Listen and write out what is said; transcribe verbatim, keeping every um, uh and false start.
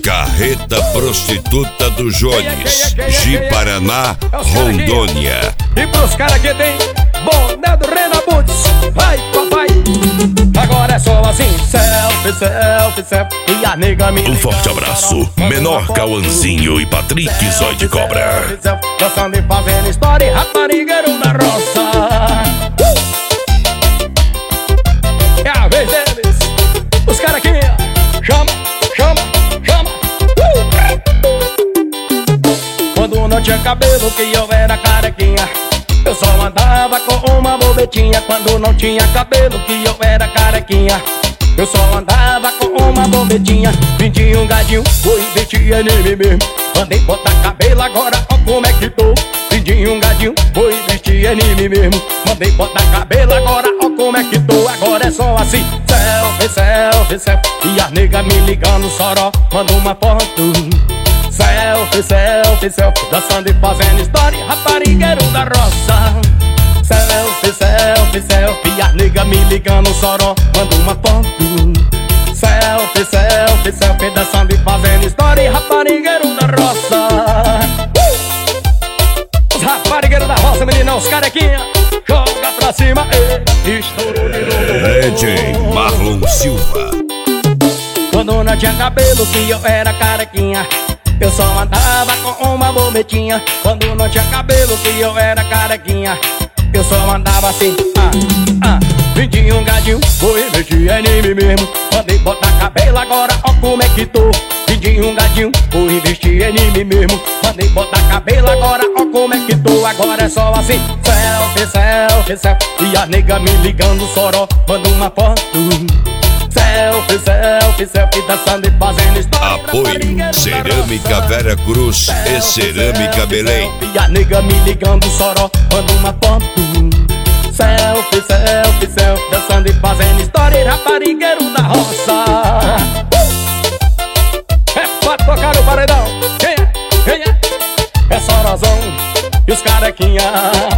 Carreta Prostituta do Jones, de Paraná, Rondônia. E pros caras que tem boné do Renabutes, vai papai. Agora é só assim, selfie, selfie, selfie. E a nega me Um forte abraço, Menor Cauãzinho e Patrick Zóio de Cobra. Dançando e fazendo história, raparigueiro da roça. É a vez deles, os caras aqui, chama, chama, chama. uh! Quando não tinha cabelo que eu era carequinha, eu só andava com uma bobetinha. Quando não tinha cabelo que eu era carequinha, eu só andava com uma bobetinha. Vendi um gadinho, fui investir em mim mesmo. Mandei botar cabelo, agora ó como é que tô. Vendi um gadinho, fui investir em mim mesmo. Mandei botar cabelo, agora ó como é que tô. Agora é só assim, selfie, selfie, selfie. E a nega me ligando, soró, manda uma foto. Selfie, selfie, selfie. Dançando e fazendo história, raparigueiro da roça. Selfie, selfie, selfie. E a nega me ligando, soró, manda uma foto. Selfie, selfie, selfie. Dançando e fazendo história, raparigueiro da roça. uh! Os raparigueiros da roça, menina, os carequinha, joga pra cima, e estourou de novo. D J Marlon Silva. Quando não tinha cabelo que eu era carequinha, eu só andava com uma bobetinha. Quando não tinha cabelo que eu era carequinha, eu só andava assim, ah, ah. Vendi um gadinho, vou investir em mim mesmo. Mandei botar cabelo, agora ó como é que tô. Vendi um gadinho, vou investir em mim mesmo. Mandei botar cabelo, agora ó como é que tô. Agora é só assim, selfie, selfie, selfie. E a nega me ligando, soró, manda uma foto. Selfie, selfie, selfie, dançando e fazendo história. Apoio Cerâmica Vera Cruz e Cerâmica Belém. E a nega me ligando, soró, manda uma foto. Selfie, selfie, selfie, dançando e fazendo história, raparigueiro da roça. uh! É pra tocar o paredão. Quem é? Quem é? É Sorozão e os carequinha.